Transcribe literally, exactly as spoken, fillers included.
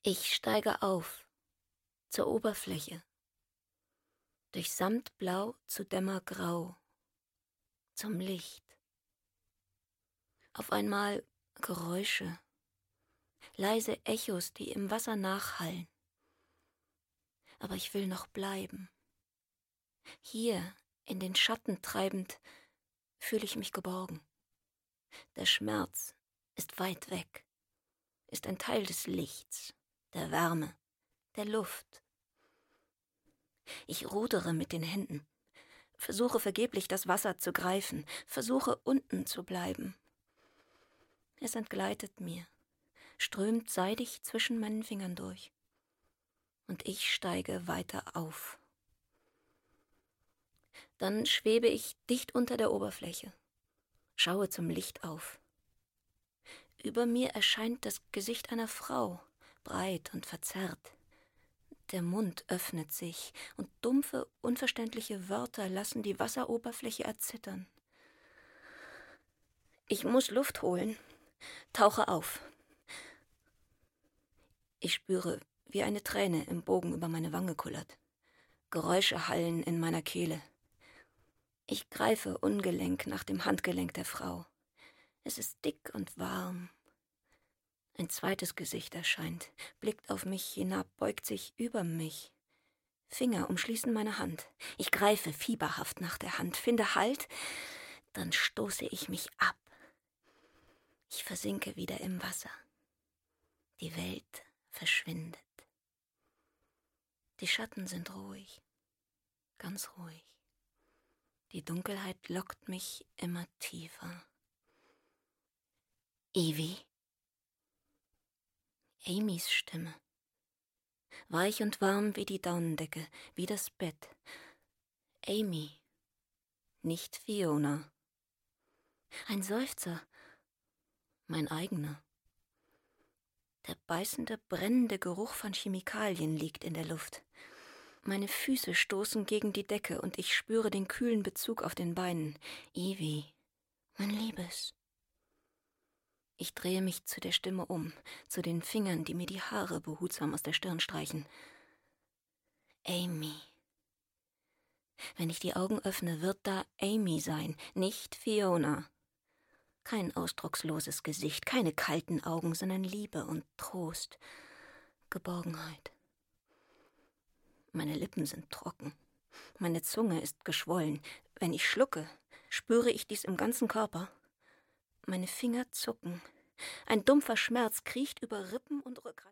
Ich steige auf, zur Oberfläche, durch Samtblau zu Dämmergrau, zum Licht. Auf einmal Geräusche, leise Echos, die im Wasser nachhallen. Aber ich will noch bleiben. Hier, in den Schatten treibend, fühle ich mich geborgen. Der Schmerz ist weit weg, ist ein Teil des Lichts, der Wärme, der Luft. Ich rudere mit den Händen, versuche vergeblich das Wasser zu greifen, versuche unten zu bleiben. Es entgleitet mir, strömt seidig zwischen meinen Fingern durch. Und ich steige weiter auf. Dann schwebe ich dicht unter der Oberfläche, schaue zum Licht auf. Über mir erscheint das Gesicht einer Frau, breit und verzerrt. Der Mund öffnet sich und dumpfe, unverständliche Wörter lassen die Wasseroberfläche erzittern. Ich muss Luft holen, tauche auf. Ich spüre, wie eine Träne im Bogen über meine Wange kullert. Geräusche hallen in meiner Kehle. Ich greife ungelenk nach dem Handgelenk der Frau. Es ist dick und warm. Ein zweites Gesicht erscheint, blickt auf mich hinab, beugt sich über mich. Finger umschließen meine Hand. Ich greife fieberhaft nach der Hand, finde Halt, dann stoße ich mich ab. Ich versinke wieder im Wasser. Die Welt verschwindet. Die Schatten sind ruhig, ganz ruhig. Die Dunkelheit lockt mich immer tiefer. Evie? Amys Stimme. Weich und warm wie die Daunendecke, wie das Bett. Amy, nicht Fiona. Ein Seufzer, mein eigener. Der beißende, brennende Geruch von Chemikalien liegt in der Luft. Meine Füße stoßen gegen die Decke und ich spüre den kühlen Bezug auf den Beinen. Evie, mein Liebes. Ich drehe mich zu der Stimme um, zu den Fingern, die mir die Haare behutsam aus der Stirn streichen. Amy. Wenn ich die Augen öffne, wird da Amy sein, nicht Fiona. Kein ausdrucksloses Gesicht, keine kalten Augen, sondern Liebe und Trost, Geborgenheit. Meine Lippen sind trocken, meine Zunge ist geschwollen. Wenn ich schlucke, spüre ich dies im ganzen Körper. Meine Finger zucken. Ein dumpfer Schmerz kriecht über Rippen und Rückgrat.